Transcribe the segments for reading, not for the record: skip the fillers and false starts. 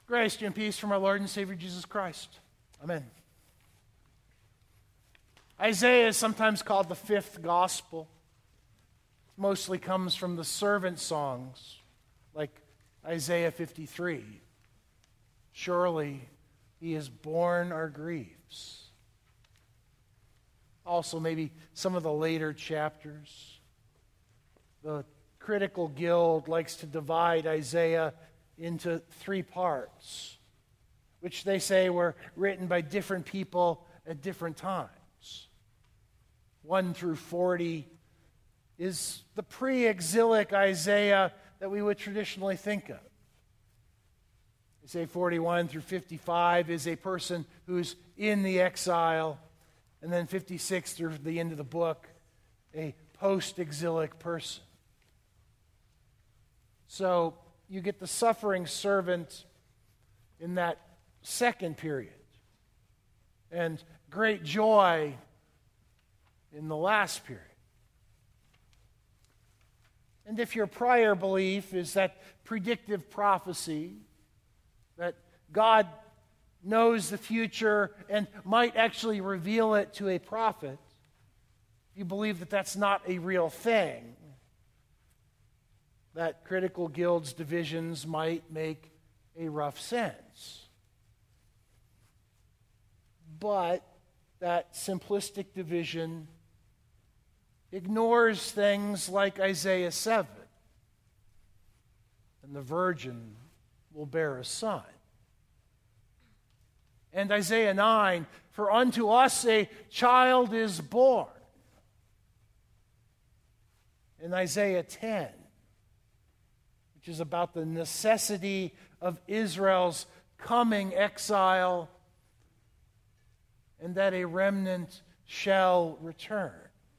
Grace and peace from our Lord and Savior Jesus Christ. Amen. Isaiah is sometimes called the fifth gospel. It mostly comes from the servant songs, like Isaiah 53. Surely he has borne our griefs. Also, maybe some of the later chapters. The Critical Guild likes to divide Isaiah into three parts, which they say were written by different people at different times. 1 through 40 is the pre-exilic Isaiah that we would traditionally think of. Isaiah 41 through 55 is a person who's in the exile, and then 56 through the end of the book, a post-exilic person. So you get the suffering servant in that second period, and great joy in the last period. And if your prior belief is that predictive prophecy, that God knows the future and might actually reveal it to a prophet, if you believe that that's not a real thing, that Critical Guild's divisions might make a rough sense. But that simplistic division ignores things like Isaiah 7. And the virgin will bear a son. And Isaiah 9, for unto us a child is born. And Isaiah 10, which is about the necessity of Israel's coming exile, and that a remnant shall return.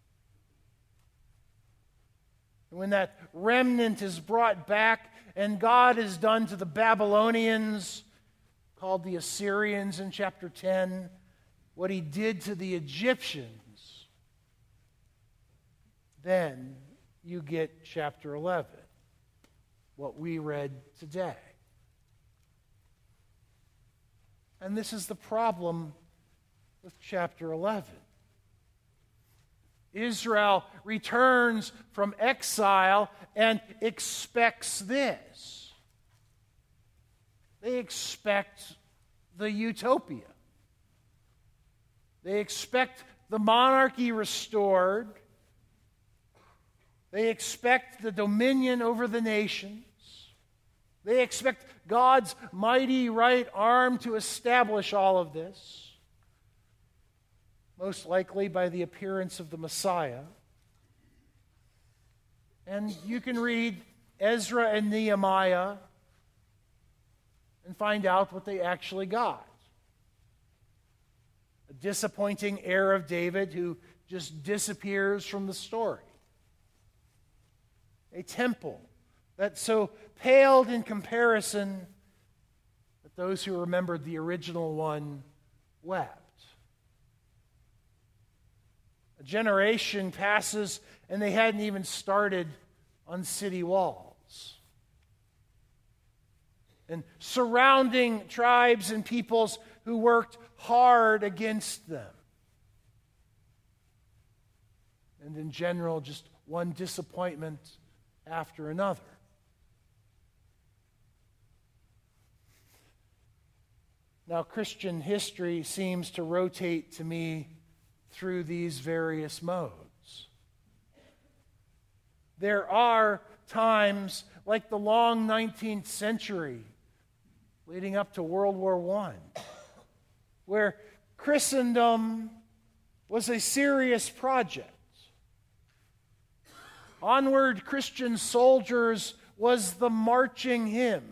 And when that remnant is brought back, and God has done to the Babylonians, called the Assyrians in chapter 10, what he did to the Egyptians, then you get chapter 11, what we read today. And this is the problem with chapter 11. Israel returns from exile and expects this. They expect the utopia. They expect the monarchy restored. They expect the dominion over the nations. They expect God's mighty right arm to establish all of this, most likely by the appearance of the Messiah. And you can read Ezra and Nehemiah and find out what they actually got. A disappointing heir of David who just disappears from the story. A temple that so paled in comparison that those who remembered the original one wept. A generation passes and they hadn't even started on city walls. And surrounding tribes and peoples who worked hard against them. And in general, just one disappointment after another. Now, Christian history seems to rotate to me through these various modes. There are times, like the long 19th century, leading up to World War I, where Christendom was a serious project. Onward, Christian Soldiers was the marching hymn.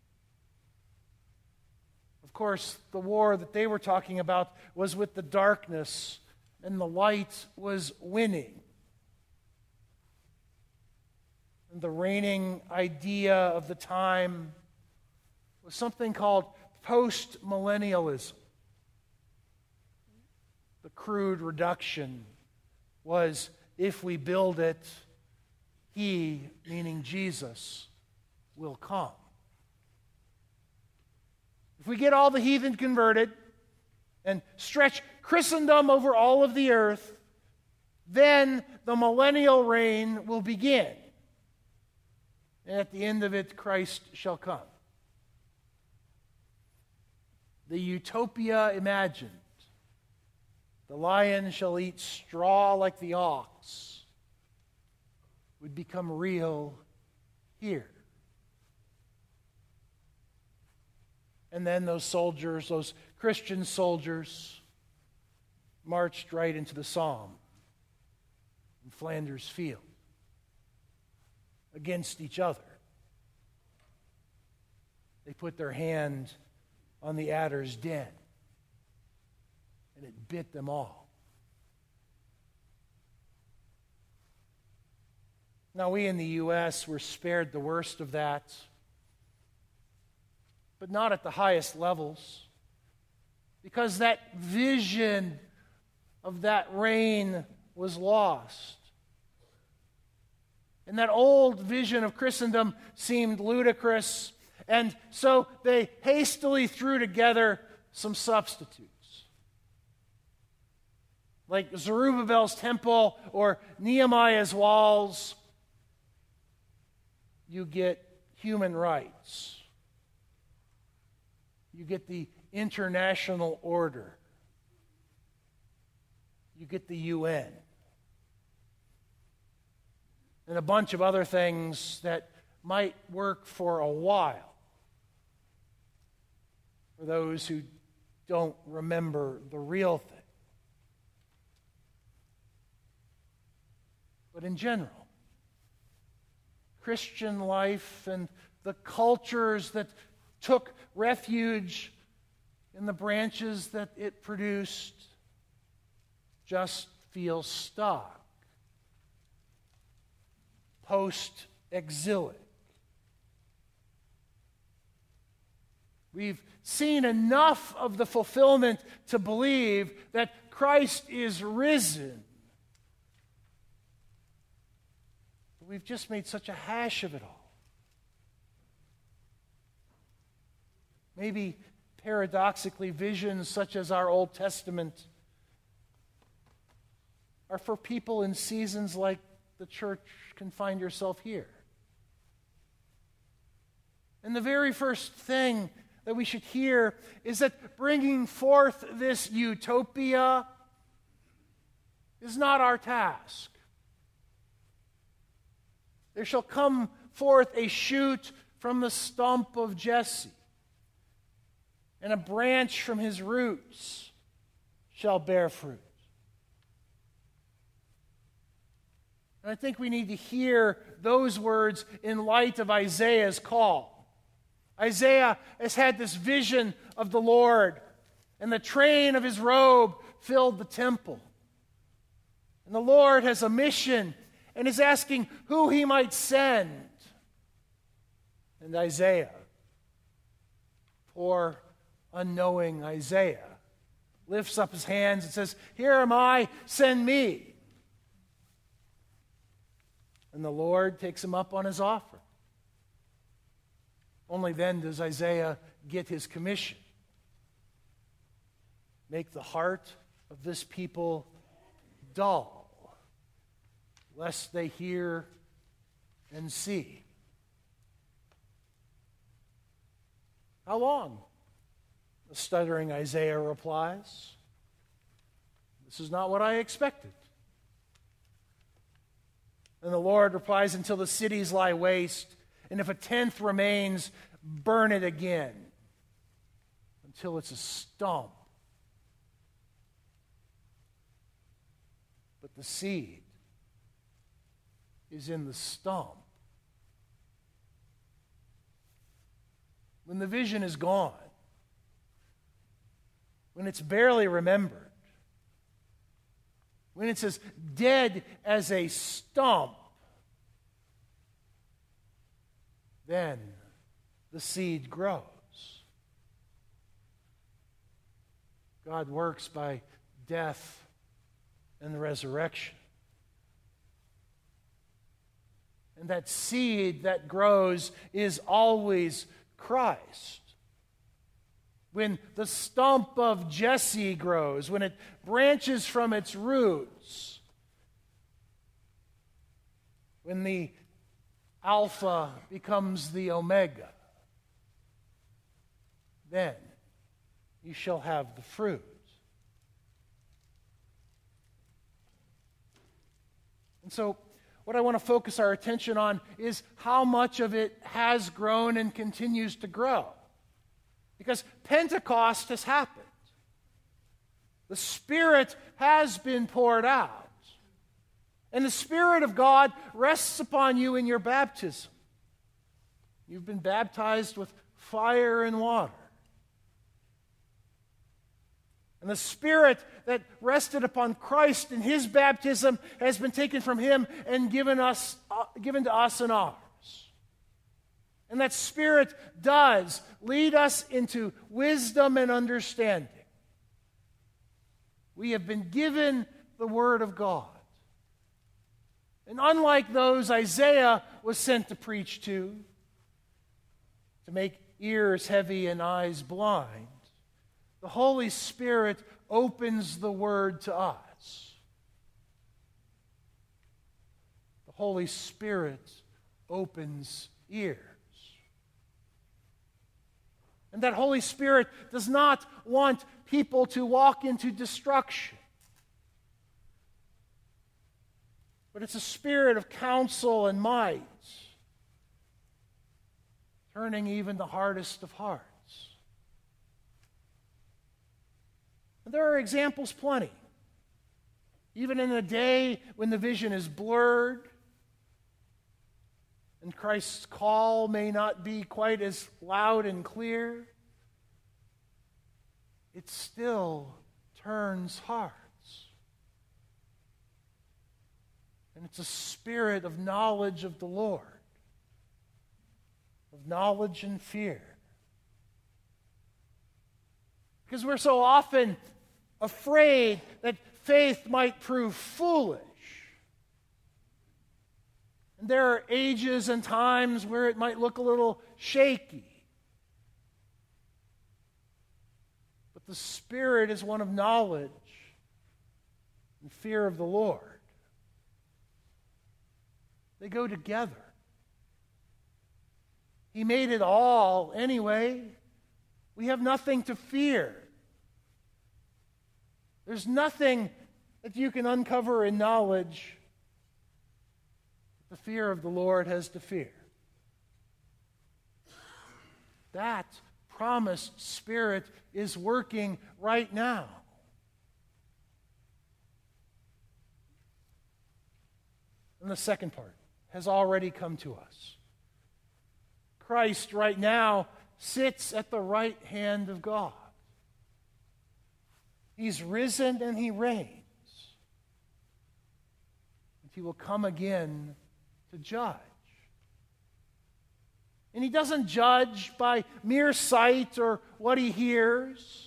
Of course, the war that they were talking about was with the darkness, and the light was winning. And the reigning idea of the time was something called post-millennialism. The crude reduction was, if we build it, He, meaning Jesus, will come. if we get all the heathen converted and stretch Christendom over all of the earth, then the millennial reign will begin. And at the end of it, Christ shall come. The utopia imagined, the lion shall eat straw like the ox, would become real here. And then those soldiers, those Christian soldiers, marched right into the Somme in Flanders Field against each other. They put their hand on the adder's den, and it bit them all. Now, we in the U.S. were spared the worst of that, but not at the highest levels, because that vision of that reign was lost. And that old vision of Christendom seemed ludicrous, and so they hastily threw together some substitutes, like Zerubbabel's temple or Nehemiah's walls. You get human rights. You get the international order. You get the UN. And a bunch of other things that might work for a while for those who don't remember the real thing. But in general, Christian life and the cultures that took refuge in the branches that it produced just feel stuck, post-exilic. We've seen enough of the fulfillment to believe that Christ is risen. But we've just made such a hash of it all. Maybe paradoxically, visions such as our Old Testament are for people in seasons like the church can find yourself here. And the very first thing that we should hear is that bringing forth this utopia is not our task. There shall come forth a shoot from the stump of Jesse, and a branch from his roots shall bear fruit. And I think we need to hear those words in light of Isaiah's call. Isaiah has had this vision of the Lord, and the train of his robe filled the temple. And the Lord has a mission and is asking who he might send. And Isaiah, poor unknowing Isaiah, lifts up his hands and says, "Here am I, send me." And the Lord takes him up on his offer. Only then does Isaiah get his commission. Make the heart of this people dull, lest they hear and see. How long? The stuttering Isaiah replies, "This is not what I expected." And the Lord replies, "Until the cities lie waste, and if a tenth remains, burn it again, until it's a stump. But the seed is in the stump." When the vision is gone, when it's barely remembered, when it's as dead as a stump, then the seed grows. God works by death and the resurrection. And that seed that grows is always Christ. when the stump of Jesse grows, when it branches from its roots, when the Alpha becomes the Omega, then you shall have the fruit. And so, what I want to focus our attention on is how much of it has grown and continues to grow. Because Pentecost has happened. The Spirit has been poured out. And the Spirit of God rests upon you in your baptism. You've been baptized with fire and water. And the Spirit that rested upon Christ in His baptism has been taken from Him and given to us in ours. And that Spirit does lead us into wisdom and understanding. We have been given the Word of God. And unlike those Isaiah was sent to preach to make ears heavy and eyes blind, the Holy Spirit opens the Word to us. The Holy Spirit opens ears. And that Holy Spirit does not want people to walk into destruction. But it's a spirit of counsel and might, turning even the hardest of hearts. And there are examples plenty. Even in a day when the vision is blurred and Christ's call may not be quite as loud and clear, it still turns hearts. And it's a spirit of knowledge of the Lord, of knowledge and fear. Because we're so often afraid that faith might prove foolish. And there are ages and times where it might look a little shaky. But the Spirit is one of knowledge and fear of the Lord. They go together. He made it all anyway. We have nothing to fear. There's nothing that you can uncover in knowledge that the fear of the Lord has to fear. That promised Spirit is working right now. And the second part has already come to us. Christ right now sits at the right hand of God. He's risen and He reigns. And He will come again to judge. And He doesn't judge by mere sight or what He hears.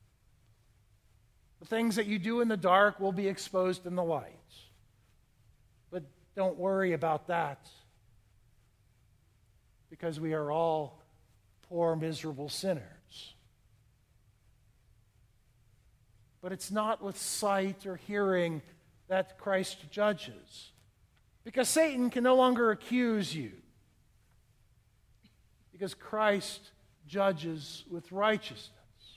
The things that you do in the dark will be exposed in the light. But don't worry about that, because we are all poor, miserable sinners. But it's not with sight or hearing that Christ judges, because Satan can no longer accuse you, because Christ judges with righteousness.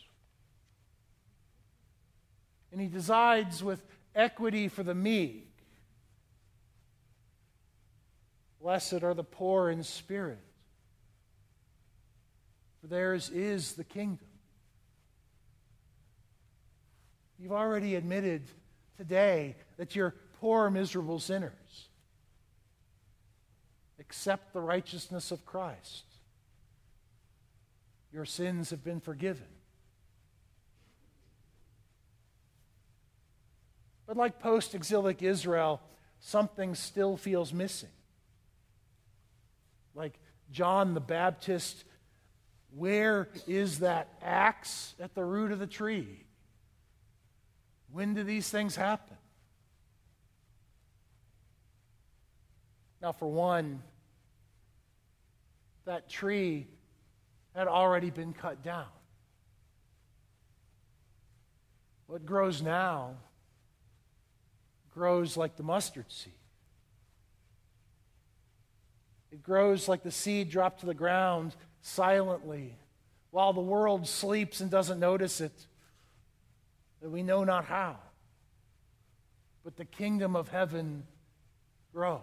And He decides with equity for the meek. Blessed are the poor in spirit, for theirs is the kingdom. You've already admitted today that you're poor, miserable sinners. Accept the righteousness of Christ. Your sins have been forgiven. But like post-exilic Israel, something still feels missing. Like John the Baptist, where is that axe at the root of the tree? When do these things happen? Now, for one, that tree had already been cut down. What grows now grows like the mustard seed. It grows like the seed dropped to the ground silently while the world sleeps and doesn't notice it, that we know not how. But the kingdom of heaven grows.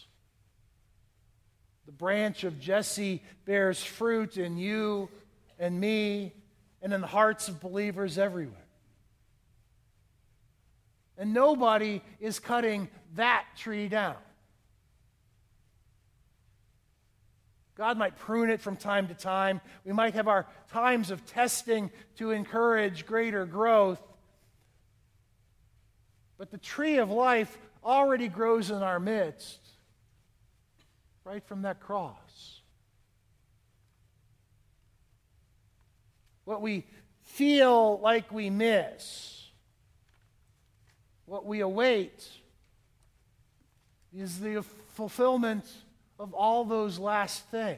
The branch of Jesse bears fruit in you and me and in the hearts of believers everywhere. And nobody is cutting that tree down. God might prune it from time to time. We might have our times of testing to encourage greater growth. But the tree of life already grows in our midst, right from that cross. What we feel like we miss, what we await, is the fulfillment of all those last things.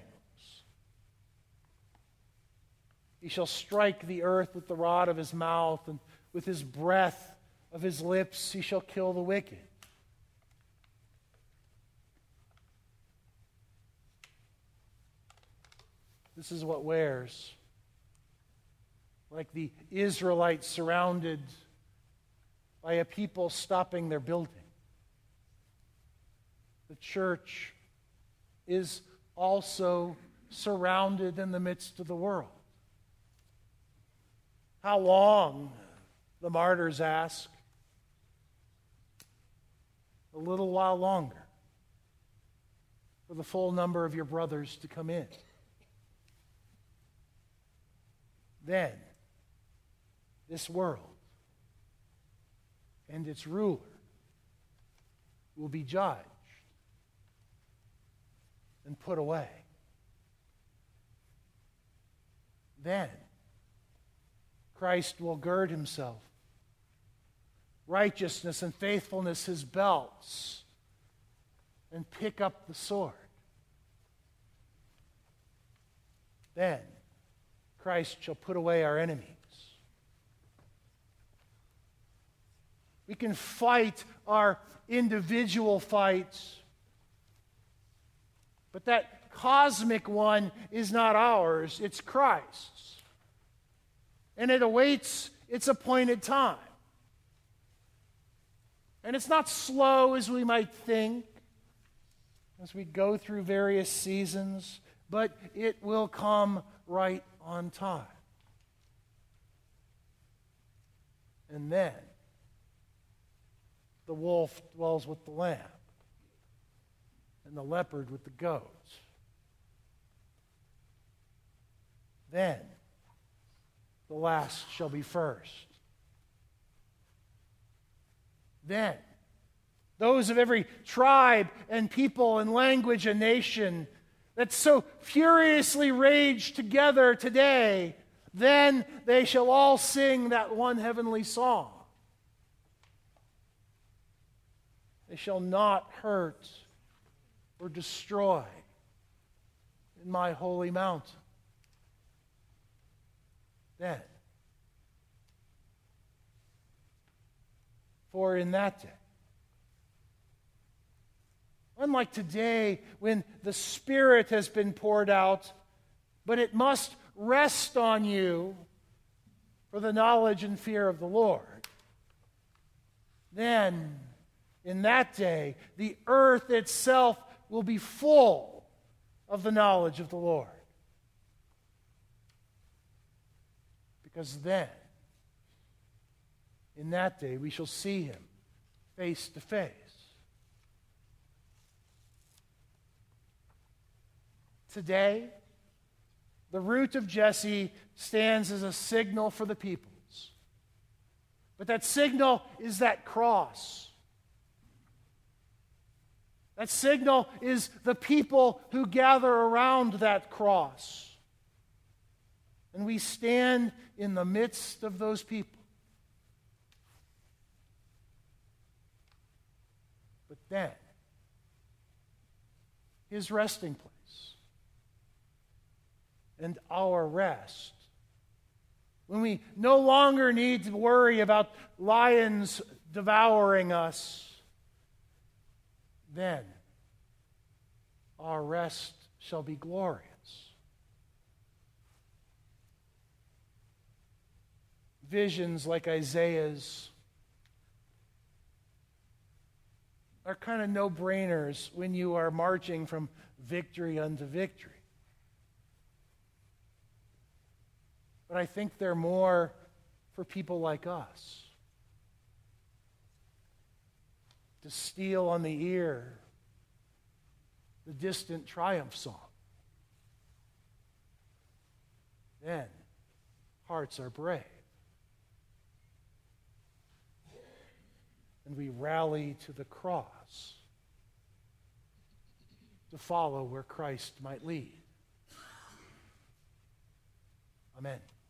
He shall strike the earth with the rod of his mouth, and with his breath of his lips he shall kill the wicked. This is what wears. Like the Israelites surrounded by a people stopping their building. The church is also surrounded in the midst of the world. How long, the martyrs ask? A little while longer for the full number of your brothers to come in. Then this world and its ruler will be judged and put away. Then Christ will gird himself, righteousness and faithfulness his belts, and pick up the sword. Then Christ shall put away our enemies. We can fight our individual fights, but that cosmic one is not ours, it's Christ's. And it awaits its appointed time. And it's not slow as we might think as we go through various seasons, but it will come right on time. And then the wolf dwells with the lamb, and the leopard with the goat. Then the last shall be first. Then those of every tribe and people and language and nation that so furiously rage together today, then they shall all sing that one heavenly song. They shall not hurt or destroy in my holy mountain. Then, for in that day, unlike today when the Spirit has been poured out, but it must rest on you for the knowledge and fear of the Lord. Then, in that day, the earth itself will be full of the knowledge of the Lord. Because then, in that day, we shall see him face to face. Today, the root of Jesse stands as a signal for the peoples. But that signal is that cross. That signal is the people who gather around that cross. And we stand in the midst of those people. But then, his resting place and our rest when we no longer need to worry about lions devouring us, then our rest shall be glorious. Visions like Isaiah's are kind of no-brainers when you are marching from victory unto victory. But I think they're more for people like us. To steal on the ear the distant triumph song. Then hearts are brave. And we rally to the cross to follow where Christ might lead. Amen.